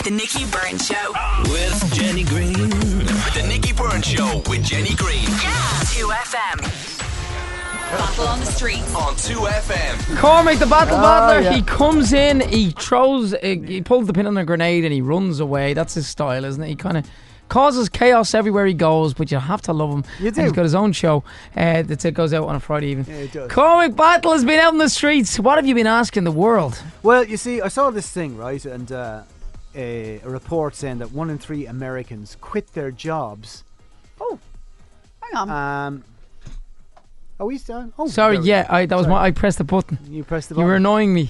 The Nikki Burns Show. With Jenny Green. The Nikki Burns Show with Jenny Green. Yeah. 2FM. Battle on the streets. On 2FM. Cormac, the battle battler, yeah. he comes in, he throws, he pulls the pin on a grenade and he runs away. That's his style, isn't it? He kind of causes chaos everywhere he goes, but you have to love him. You do. And he's got his own show that goes out on a Friday evening. Yeah, it does. Cormac Battle has been out in the streets. What have you been asking the world? Well, you see, I saw this thing, right? And a report saying that 1 in 3 Americans quit their jobs. Oh, hang on. Are we still? Oh, Sorry, there we yeah, go. I pressed the button. You pressed the You button. were annoying me.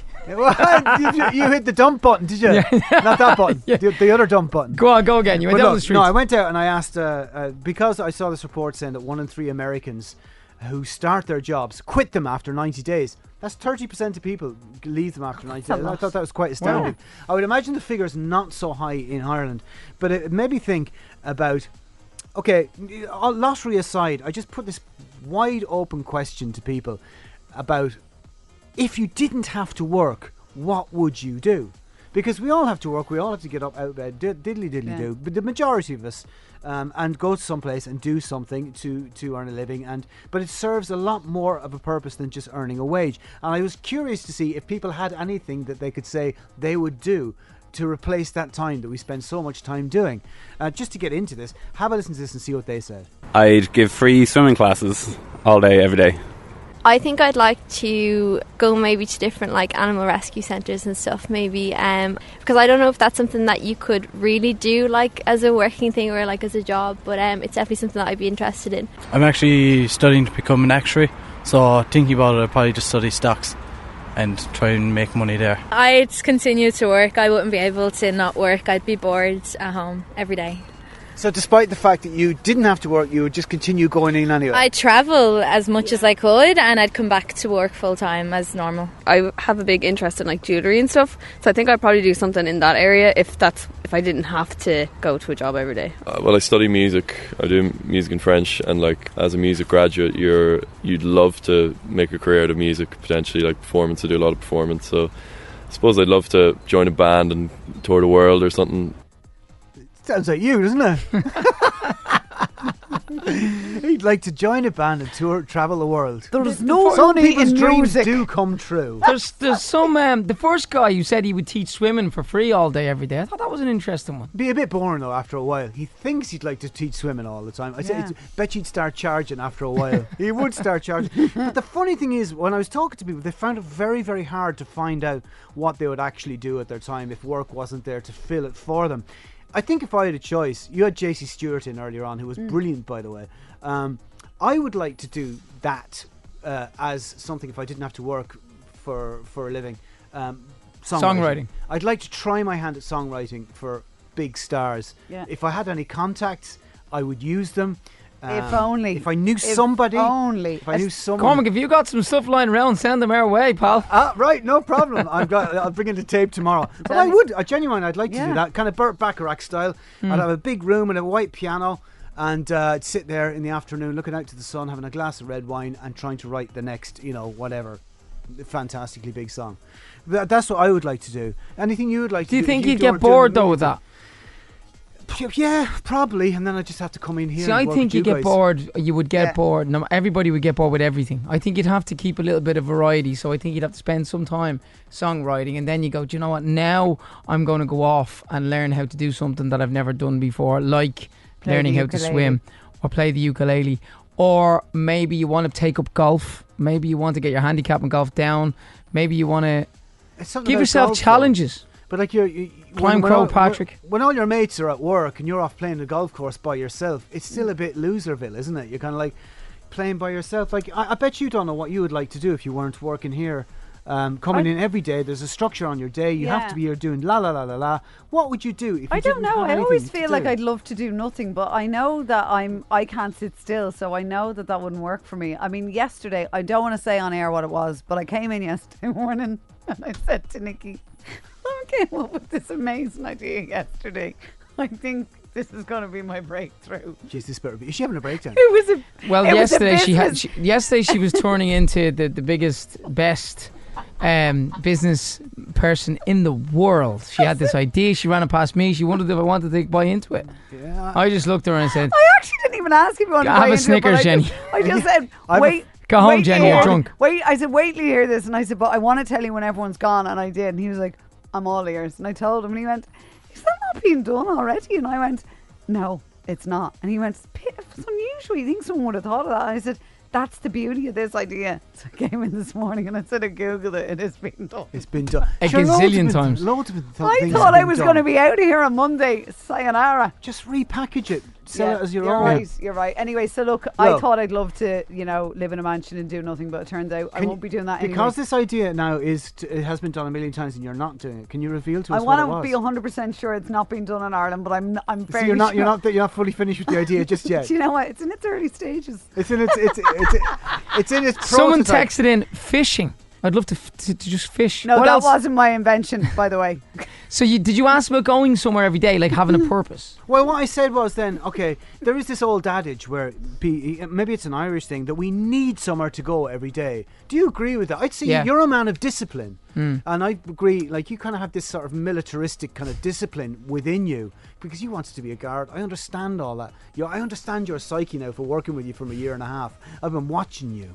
you hit the dump button, did you? Not that button. Yeah. The other dump button. Go on, go again. You went But down look, the streets. No, I went out and I asked, because I saw this report saying that 1 in 3 Americans who start their jobs quit them after 90 days. That's 30% of people leave them after 90 days. I thought that was quite astounding. I would imagine the figure's not so high in Ireland, but it made me think about, okay, lottery aside, I just put this wide open question to people about, if you didn't have to work, what would you do? Because we all have to work, we all have to get up out of bed, diddly do, but the majority of us, and go to someplace and do something to earn a living, but it serves a lot more of a purpose than just earning a wage. And I was curious to see if people had anything that they could say they would do to replace that time that we spend so much time doing. Just to get into this, have a listen to this and see what they said. I'd give free swimming classes all day, every day. I think I'd like to go maybe to different like animal rescue centres and stuff maybe, because I don't know if that's something that you could really do like as a working thing or like as a job, but it's definitely something that I'd be interested in. I'm actually studying to become an actuary, so thinking about it, I'd probably just study stocks and try and make money there. I'd continue to work. I wouldn't be able to not work. I'd be bored at home every day. So despite the fact that you didn't have to work, you would just continue going in anyway? I'd travel as much as I could and I'd come back to work full time as normal. I have a big interest in like jewellery and stuff, so I think I'd probably do something in that area if I didn't have to go to a job every day. Well, I study music. I do music in French, and like as a music graduate, you'd love to make a career out of music, potentially like performance. I do a lot of performance, so I suppose I'd love to join a band and tour the world or something. Sounds like you, doesn't it? He'd like to join a band and travel the world. There's no Some money people's in dreams music. do come true. There's some the first guy who said he would teach swimming for free all day every day. I thought that was an interesting one. Be a bit boring though after a while. He thinks he'd like to teach swimming all the time. Bet you'd start charging after a while. He would start charging. But the funny thing is, when I was talking to people, they found it very, very hard to find out what they would actually do at their time if work wasn't there to fill it for them. I think if I had a choice, you had JC Stewart in earlier on, who was brilliant, by the way. I would like to do that as something if I didn't have to work for a living. Songwriting. I'd like to try my hand at songwriting for big stars. Yeah. If I had any contacts, I would use them. If only. If I knew somebody. Only. If I knew someone. Cormac, if you got some stuff lying around, send them our way, pal. Right, no problem. I'll bring in the tape tomorrow. But I'd like to do that, kind of Burt Bacharach style. I'd have a big room and a white piano, and I'd sit there in the afternoon looking out to the sun, having a glass of red wine and trying to write the next, whatever fantastically big song. That's what I would like to do. Anything you would like to do? Do you think you'd get bored though with that? Yeah, probably, and then I just have to come in here. See, I think you get bored. You would get bored. No, everybody would get bored with everything. I think you'd have to keep a little bit of variety. So I think you'd have to spend some time songwriting, and then you go, do you know what? Now I'm going to go off and learn how to do something that I've never done before, like learning how to swim or play the ukulele. Or maybe you want to take up golf. Maybe you want to get your handicap in golf down. Maybe you want to give yourself challenges. But like Climb Crow Patrick. When all your mates are at work and you're off playing the golf course by yourself, it's still a bit loserville, isn't it? You're kind of like playing by yourself. Like I bet you don't know what you would like to do if you weren't working here. Coming in every day, there's a structure on your day. You have to be here doing la la la la la. What would you do if you I don't didn't know. have I always anything feel to like do? I'd love to do nothing, but I know that I can't sit still, so I know that wouldn't work for me. I mean, yesterday, I don't want to say on air what it was, but I came in yesterday morning and I said to Nikki, I came up with this amazing idea yesterday. I think this is going to be my breakthrough. Jeez, this better be. Is she having a breakdown? It was yesterday she was turning into the biggest, best business person in the world. She had this idea. She ran it past me. She wondered if I wanted to buy into it. Yeah. I just looked at her and said, I actually didn't even ask if you wanted to buy have a into Snickers, it, Jenny. I just said, wait. Go home, wait Jenny, you're drunk. Wait, I said, wait till you hear this. And I said, but I want to tell you when everyone's gone. And I did. And he was like, I'm all ears. And I told him, and he went, is that not being done already? And I went, no, it's not. And he went, it's unusual. You think someone would have thought of that? And I said, that's the beauty of this idea. So I came in this morning and I said I googled it. It is being done. It's been done a gazillion times. Loads of I thought I was going to be out of here on Monday. Sayonara. Just repackage it. Sell it as your you're own. Right, you're right. Anyway, so look, I thought I'd love to, live in a mansion and do nothing, but it turns out I won't be doing that anymore. Because this idea now it has been done a million times and you're not doing it. Can you reveal to us I what it want was? to be 100% sure it's not being done in Ireland, but I'm very so you're sure. not fully finished with the idea just yet. Do you know what? It's in its early stages. It's in its prototype. Someone texted in fishing. I'd love to just fish. No, what that else? wasn't my invention, by the way. So did you ask about going somewhere every day, like having a purpose? Well, what I said was then, okay, there is this old adage where maybe it's an Irish thing that we need somewhere to go every day. Do you agree with that? I'd say you're a man of discipline. And I agree, like you kind of have this sort of militaristic kind of discipline within you because you wanted to be a guard. I understand all that. I understand your psyche now for working with you for a year and a half. I've been watching you.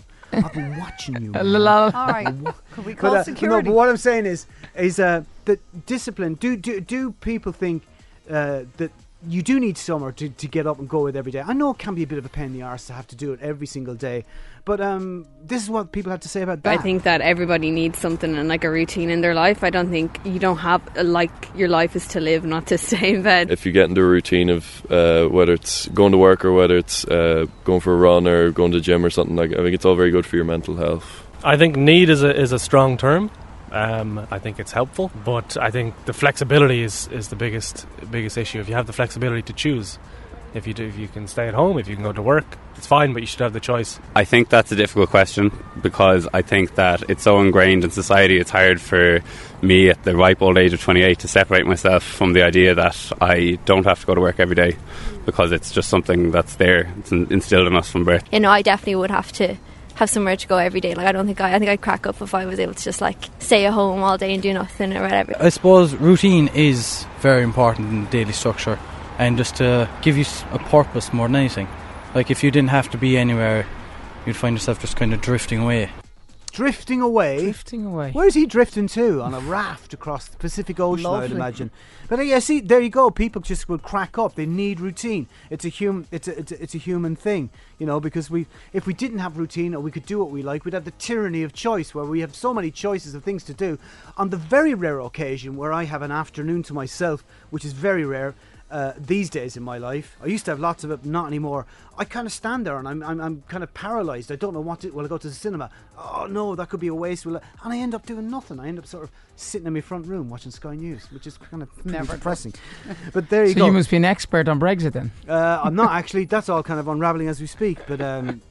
All right. Could we call security? No, but what I'm saying is that discipline. Do people think that you do need somewhere to get up and go with every day? I know it can be a bit of a pain in the arse to have to do it every single day, but this is what people have to say about that. I think that everybody needs something and like a routine in their life. I don't think you don't have your life is to live, not to stay in bed. If you get into a routine of whether it's going to work or whether it's going for a run or going to the gym or something, like I think it's all very good for your mental health. I think need is a strong term. I think it's helpful, but I think the flexibility is the biggest issue. If you have the flexibility to choose, if you can stay at home, if you can go to work, it's fine, but you should have the choice. I think that's a difficult question because I think that it's so ingrained in society. It's hard for me at the ripe old age of 28 to separate myself from the idea that I don't have to go to work every day because it's just something that's there. It's instilled in us from birth. I definitely would have to have somewhere to go every day. Like I think I'd crack up if I was able to just like stay at home all day and do nothing or whatever. I suppose routine is very important in daily structure and just to give you a purpose more than anything. Like if you didn't have to be anywhere, you'd find yourself just kind of drifting away. Drifting away? Where's he drifting to? On a raft across the Pacific Ocean, I'd imagine. But yeah, see, there you go. People just will crack up. They need routine. It's a human thing, because if we didn't have routine or we could do what we like, we'd have the tyranny of choice where we have so many choices of things to do. On the very rare occasion where I have an afternoon to myself, which is very rare, these days in my life, I used to have lots of it, not anymore. I kind of stand there and I'm kind of paralysed. I don't know what to. Will I go to the cinema? Oh no, that could be a waste. And I end up doing nothing. I end up sort of sitting in my front room watching Sky News, which is kind of depressing. But there you go. So you must be an expert on Brexit then. I'm not actually. That's all kind of unravelling as we speak. But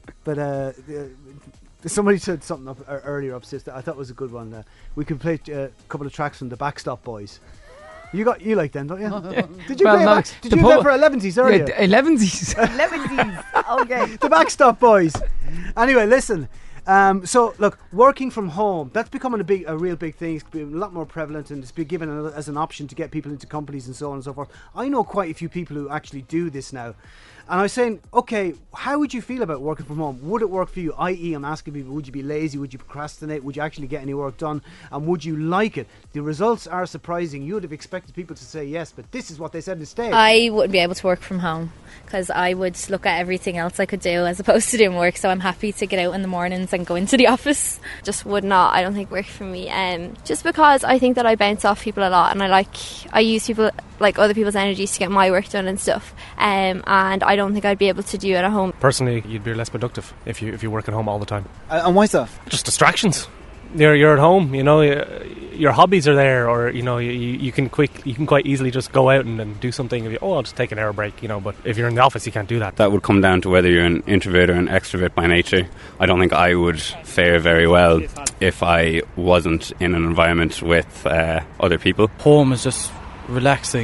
somebody said something up earlier upstairs that I thought was a good one. We could play a couple of tracks from the Backstop Boys. You like them, don't you? Did you play Did you do that for 11s earlier? Yeah, 11s. 11s. Okay. The Backstop Boys. Anyway, listen. So look, working from home, that's becoming a real big thing. It's becoming a lot more prevalent, and it's been given as an option to get people into companies and so on and so forth. I know quite a few people who actually do this now. And I was saying, okay, how would you feel about working from home? Would it work for you? I.e., I'm asking people, would you be lazy? Would you procrastinate? Would you actually get any work done? And would you like it? The results are surprising. You would have expected people to say yes, but this is what they said instead. I wouldn't be able to work from home because I would look at everything else I could do as opposed to doing work. So I'm happy to get out in the mornings and go into the office. Just would not, I don't think, work for me. Just because I think that I bounce off people a lot, and I use other people's energies to get my work done and stuff. And I don't think I'd be able to do it at home. Personally, you'd be less productive if you work at home all the time. And why's that? Just distractions. You're at home, your hobbies are there, or you can quite easily just go out and do something. I'll just take an hour break, but if you're in the office, you can't do that. That would come down to whether you're an introvert or an extrovert by nature. I don't think I would fare very well if I wasn't in an environment with other people. Home is just relaxing.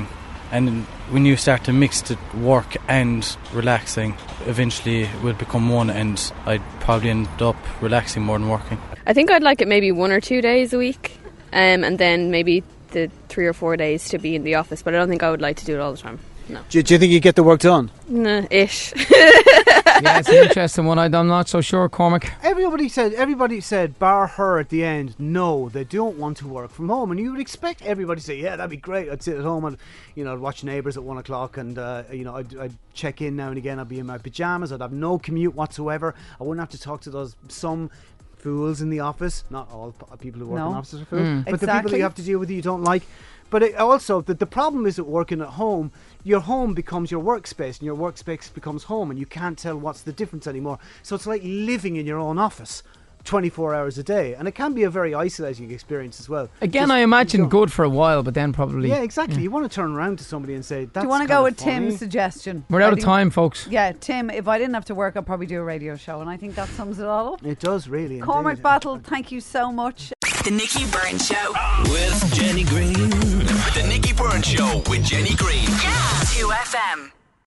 And when you start to mix the work and relaxing, eventually it will become one, and I'd probably end up relaxing more than working. I think I'd like it maybe 1 or 2 days a week, and then maybe the 3 or 4 days to be in the office, but I don't think I would like to do it all the time. No. Do you think you get the work done? Nah, ish. Yeah, it's an interesting one. I'm not so sure, Cormac. Everybody said, bar her at the end, no, they don't want to work from home. And you would expect everybody to say, yeah, that'd be great. I'd sit at home and, I'd watch Neighbours at 1 o'clock and, I'd check in now and again. I'd be in my pyjamas. I'd have no commute whatsoever. I wouldn't have to talk to some fools in the office. Not all people who work in offices are fools. But the people that you have to deal with you don't like. But also, the problem is that working at home, your home becomes your workspace and your workspace becomes home, and you can't tell what's the difference anymore. So it's like living in your own office 24 hours a day, and it can be a very isolating experience as well. Again, I imagine good for a while, but then probably... Yeah, exactly. You want to turn around to somebody and say, that's Do you want to go with funny. Tim's suggestion? We're out of time, folks. Yeah, Tim, if I didn't have to work, I'd probably do a radio show, and I think that sums it all up. It does, really. Cormac Battle, thank you so much. The Nikki Burns Show. With Jenny Green. The Nikki Burns Show with Jenny Green. Yeah. 2FM.